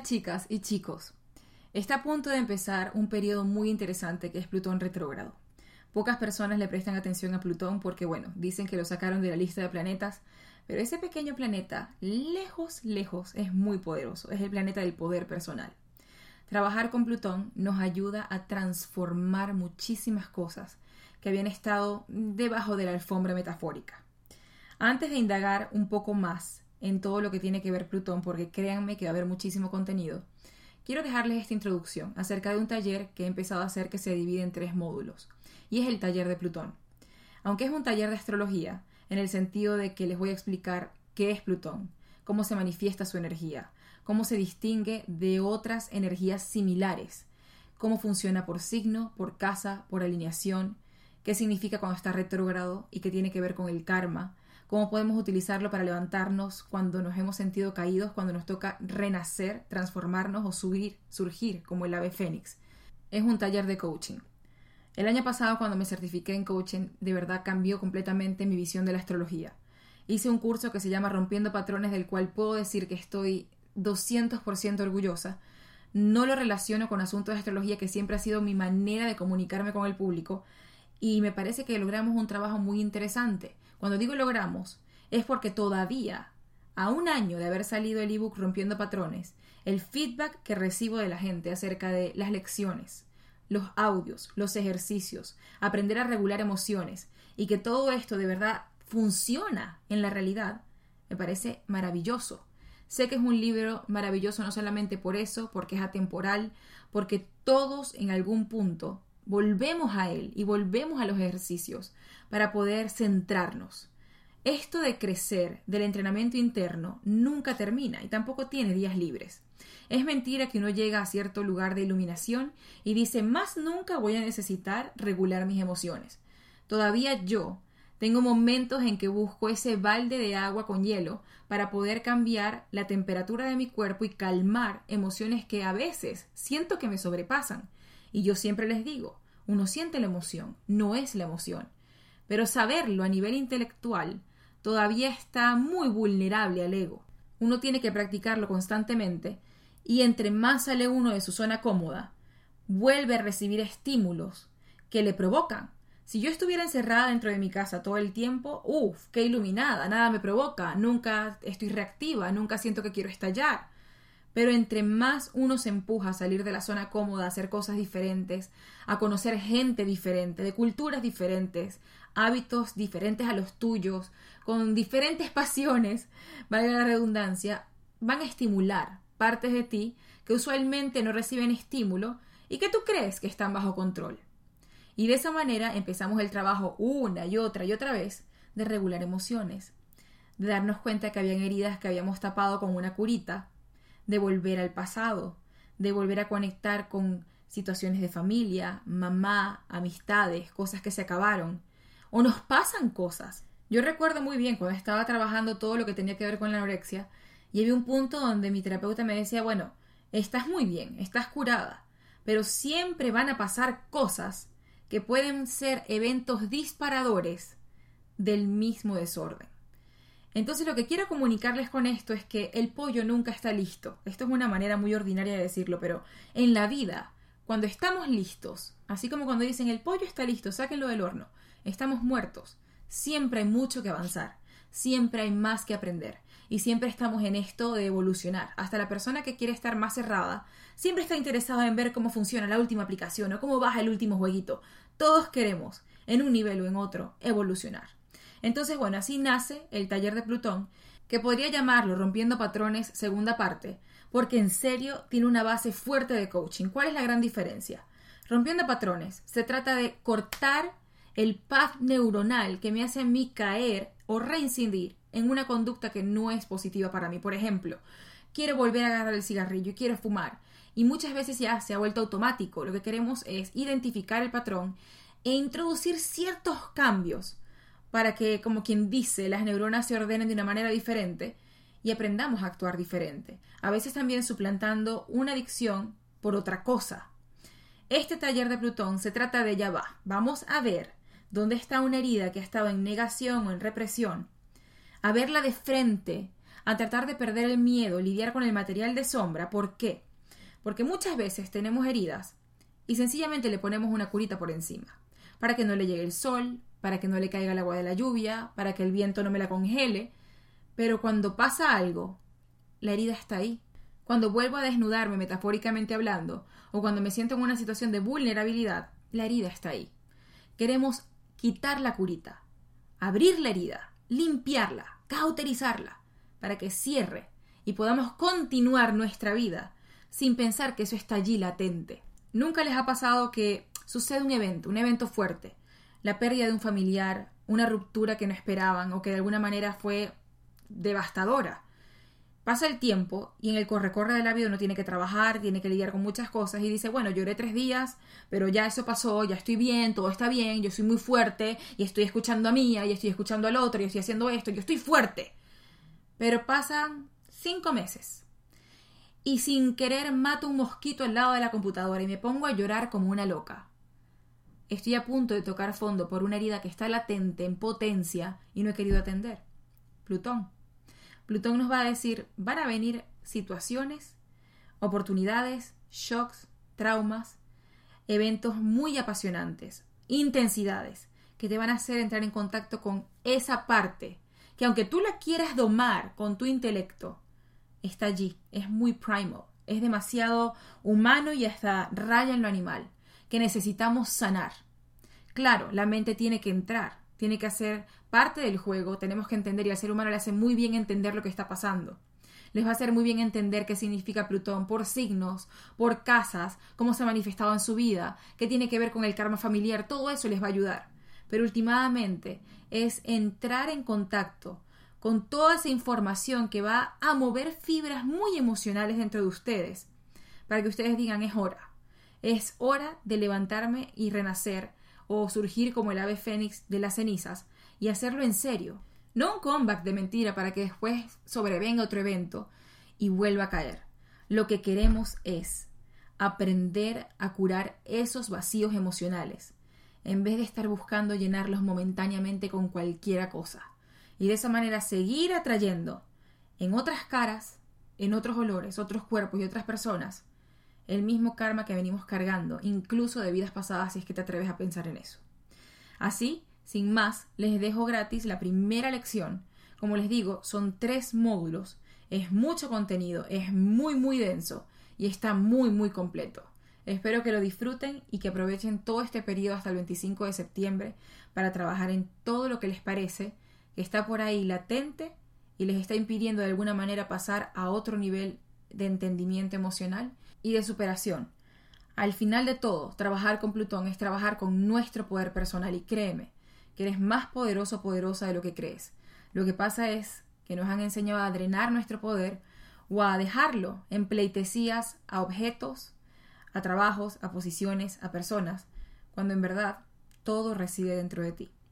chicas y chicos, está a punto de empezar un periodo muy interesante que es Plutón retrógrado. Pocas personas le prestan atención a Plutón porque, dicen que lo sacaron de la lista de planetas, pero ese pequeño planeta, lejos, lejos, es muy poderoso, es el planeta del poder personal. Trabajar con Plutón nos ayuda a transformar muchísimas cosas que habían estado debajo de la alfombra metafórica. Antes de indagar un poco más en todo lo que tiene que ver Plutón, porque créanme que va a haber muchísimo contenido, quiero dejarles esta introducción acerca de un taller que he empezado a hacer que se divide en 3 módulos, y es el taller de Plutón. Aunque es un taller de astrología, en el sentido de que les voy a explicar qué es Plutón, cómo se manifiesta su energía, cómo se distingue de otras energías similares, cómo funciona por signo, por casa, por alineación, qué significa cuando está retrógrado y qué tiene que ver con el karma, cómo podemos utilizarlo para levantarnos cuando nos hemos sentido caídos, cuando nos toca renacer, transformarnos o surgir como el ave fénix. Es un taller de coaching. El año pasado, cuando me certifiqué en coaching, de verdad cambió completamente mi visión de la astrología. Hice un curso que se llama Rompiendo Patrones, del cual puedo decir que estoy 200% orgullosa. No lo relaciono con asuntos de astrología, que siempre ha sido mi manera de comunicarme con el público, y me parece que logramos un trabajo muy interesante. Cuando digo logramos, es porque todavía, a un año de haber salido el ebook Rompiendo Patrones, el feedback que recibo de la gente acerca de las lecciones, los audios, los ejercicios, aprender a regular emociones y que todo esto de verdad funciona en la realidad, me parece maravilloso. Sé que es un libro maravilloso no solamente por eso, porque es atemporal, porque todos en algún punto volvemos a él y volvemos a los ejercicios para poder centrarnos. Esto de crecer, del entrenamiento interno, nunca termina y tampoco tiene días libres. Es mentira que uno llega a cierto lugar de iluminación y dice, más nunca voy a necesitar regular mis emociones. Todavía yo tengo momentos en que busco ese balde de agua con hielo para poder cambiar la temperatura de mi cuerpo y calmar emociones que a veces siento que me sobrepasan. Y yo siempre les digo, uno siente la emoción, no es la emoción. Pero saberlo a nivel intelectual todavía está muy vulnerable al ego. Uno tiene que practicarlo constantemente y entre más sale uno de su zona cómoda, vuelve a recibir estímulos que le provocan. Si yo estuviera encerrada dentro de mi casa todo el tiempo, qué iluminada, nada me provoca, nunca estoy reactiva, nunca siento que quiero estallar. Pero entre más uno se empuja a salir de la zona cómoda, a hacer cosas diferentes, a conocer gente diferente, de culturas diferentes, hábitos diferentes a los tuyos, con diferentes pasiones, valga la redundancia, van a estimular partes de ti que usualmente no reciben estímulo y que tú crees que están bajo control. Y de esa manera empezamos el trabajo una y otra vez de regular emociones, de darnos cuenta que habían heridas que habíamos tapado con una curita, de volver al pasado, de volver a conectar con situaciones de familia, mamá, amistades, cosas que se acabaron, o nos pasan cosas. Yo recuerdo muy bien cuando estaba trabajando todo lo que tenía que ver con la anorexia y había un punto donde mi terapeuta me decía, estás muy bien, estás curada, pero siempre van a pasar cosas que pueden ser eventos disparadores del mismo desorden. Entonces lo que quiero comunicarles con esto es que el pollo nunca está listo. Esto es una manera muy ordinaria de decirlo, pero en la vida, cuando estamos listos, así como cuando dicen el pollo está listo, sáquenlo del horno, estamos muertos. Siempre hay mucho que avanzar, siempre hay más que aprender y siempre estamos en esto de evolucionar. Hasta la persona que quiere estar más cerrada siempre está interesada en ver cómo funciona la última aplicación o cómo baja el último jueguito. Todos queremos, en un nivel o en otro, evolucionar. Entonces, así nace el taller de Plutón, que podría llamarlo Rompiendo Patrones segunda parte, porque en serio tiene una base fuerte de coaching. ¿Cuál es la gran diferencia? Rompiendo Patrones se trata de cortar el path neuronal que me hace a mí caer o reincidir en una conducta que no es positiva para mí. Por ejemplo, quiero volver a agarrar el cigarrillo y quiero fumar. Y muchas veces ya se ha vuelto automático. Lo que queremos es identificar el patrón e introducir ciertos cambios para que, como quien dice, las neuronas se ordenen de una manera diferente y aprendamos a actuar diferente. A veces también suplantando una adicción por otra cosa. Este taller de Plutón se trata de vamos a ver dónde está una herida que ha estado en negación o en represión, a verla de frente, a tratar de perder el miedo, lidiar con el material de sombra. ¿Por qué? Porque muchas veces tenemos heridas y sencillamente le ponemos una curita por encima, para que no le llegue el sol, para que no le caiga el agua de la lluvia, para que el viento no me la congele. Pero cuando pasa algo, la herida está ahí. Cuando vuelvo a desnudarme, metafóricamente hablando, o cuando me siento en una situación de vulnerabilidad, la herida está ahí. Queremos quitar la curita, abrir la herida, limpiarla, cauterizarla, para que cierre y podamos continuar nuestra vida sin pensar que eso está allí latente. ¿Nunca les ha pasado que sucede un evento fuerte, la pérdida de un familiar, una ruptura que no esperaban o que de alguna manera fue devastadora? Pasa el tiempo y en el corre-corre de la vida uno tiene que trabajar, tiene que lidiar con muchas cosas y dice, bueno, lloré 3 días, pero ya eso pasó, ya estoy bien, todo está bien, yo soy muy fuerte y estoy escuchando a Mía y estoy escuchando al otro y estoy haciendo esto, yo estoy fuerte. Pero pasan 5 meses y sin querer mato un mosquito al lado de la computadora y me pongo a llorar como una loca. Estoy a punto de tocar fondo por una herida que está latente, en potencia, y no he querido atender. Plutón nos va a decir, van a venir situaciones, oportunidades, shocks, traumas, eventos muy apasionantes, intensidades, que te van a hacer entrar en contacto con esa parte, que aunque tú la quieras domar con tu intelecto, está allí, es muy primal, es demasiado humano y hasta raya en lo animal, que necesitamos sanar. Claro, la mente tiene que entrar, tiene que hacer parte del juego, tenemos que entender, y al ser humano le hace muy bien entender lo que está pasando. Les va a hacer muy bien entender qué significa Plutón por signos, por casas, cómo se ha manifestado en su vida, qué tiene que ver con el karma familiar, todo eso les va a ayudar. Pero últimamente es entrar en contacto con toda esa información que va a mover fibras muy emocionales dentro de ustedes, para que ustedes digan, es hora de levantarme y renacer, o surgir como el ave fénix de las cenizas, y hacerlo en serio. No un comeback de mentira para que después sobrevenga otro evento y vuelva a caer. Lo que queremos es aprender a curar esos vacíos emocionales, en vez de estar buscando llenarlos momentáneamente con cualquiera cosa. Y de esa manera seguir atrayendo en otras caras, en otros olores, otros cuerpos y otras personas, el mismo karma que venimos cargando, incluso de vidas pasadas, si es que te atreves a pensar en eso. Así, sin más, les dejo gratis la primera lección. Como les digo, son 3 módulos, es mucho contenido, es muy muy denso y está muy muy completo. Espero que lo disfruten y que aprovechen todo este periodo hasta el 25 de septiembre para trabajar en todo lo que les parece que está por ahí latente y les está impidiendo de alguna manera pasar a otro nivel de entendimiento emocional y de superación. Al final de todo, trabajar con Plutón es trabajar con nuestro poder personal, y créeme que eres más poderoso o poderosa de lo que crees. Lo que pasa es que nos han enseñado a drenar nuestro poder o a dejarlo en pleitesías a objetos, a trabajos, a posiciones, a personas, cuando en verdad todo reside dentro de ti.